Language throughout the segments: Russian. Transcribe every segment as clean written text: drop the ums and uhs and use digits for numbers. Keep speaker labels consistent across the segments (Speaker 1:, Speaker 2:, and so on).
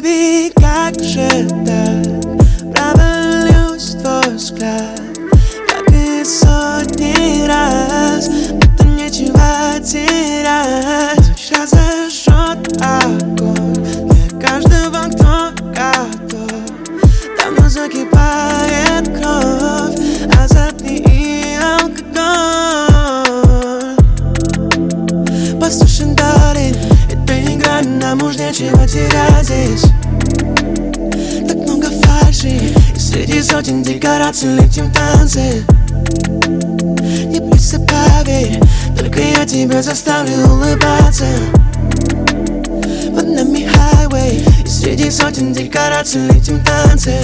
Speaker 1: Baby, как же так провалюсь в твой взгляд, как и сотни раз, будто нечего терять. Сейчас зажжет огонь для каждого, кто готов. Давно закипает кровь, азартный и алкоголь. Послушай, дарling, это игра, нам уж нечего терять здесь. Так много фальши, и среди сотен декораций летим в танце. Не бойся, поверь, только я тебя заставлю улыбаться. Под нами хайвей, и среди сотен декораций летим в танце.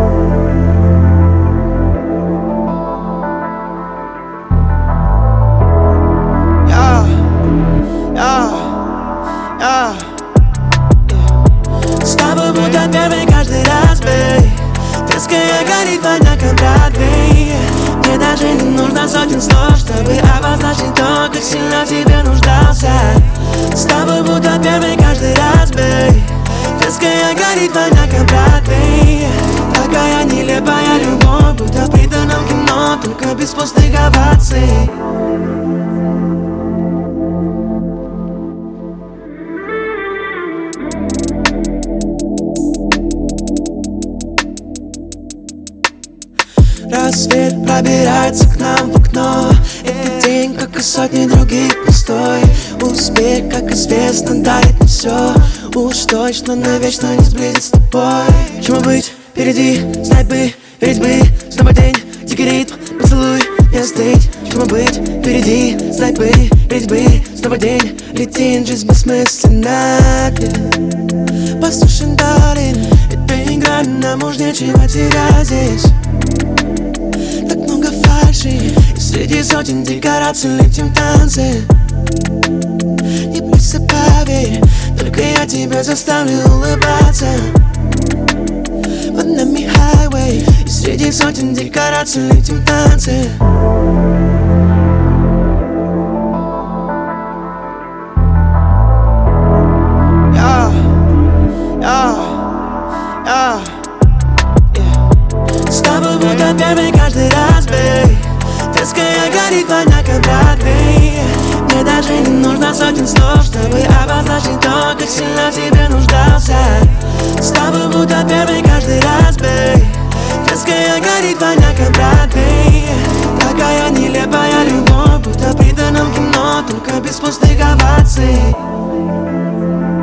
Speaker 1: С тобой будто первый каждый раз, бэй. Детская горит в одиноком Бродвее. Мне даже не нужно сотен слов, чтобы обозначить то, как сильно в тебе нуждался. С тобой будто первый каждый раз, бэй. Детская горит в одиноком Бродвее. Такая нелепая любовь, будто в приданном кино, только без пустых оваций. Рассвет пробирается к нам в окно. Этот день, как и сотни других, пустой. Успех, как известно, дарит не все. Уж точно навечно не сблизить с тобой. Чему быть впереди, знать бы, верить бы. Снова день, дикий ритм, поцелуй, не остыть. Чему быть впереди, знать бы, верить бы. Снова день, летит, жизнь бессмысленна. Послушай, darling, это игра, нам уж нечего терять здесь. Так много фальши, и среди сотен декораций летим в танце. Не бойся, поверь, только я тебя заставлю улыбаться. Под нами хайвей, и среди сотен декораций летим в танце. С тобой будто первый каждый раз, бэй. Детская горит в одиноком Бродвее. Мне даже не нужно сотен слов, чтобы обозначить то, как сильно в тебе нуждался. С тобой будто первый каждый раз, бэй. Детская горит в одиноком Бродвее. Такая нелепая любовь, будто в приданном кино, только без пустых оваций.